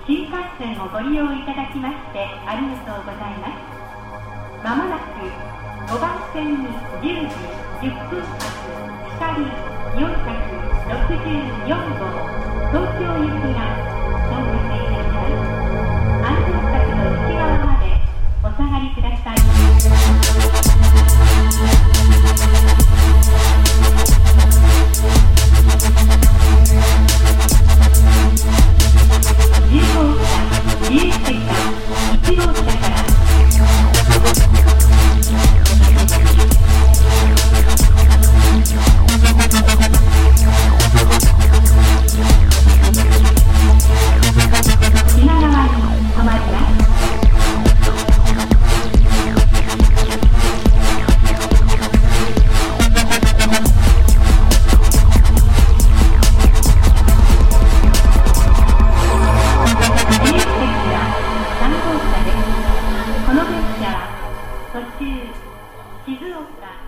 新幹線をご利用いただきましてありがとうございます。まもなく5番線に10時10分発光464号東京行きが到着いたします。安全柵の内側までお下がりください。10号車、自由席1号車から品川に停まります。この電車は途中静岡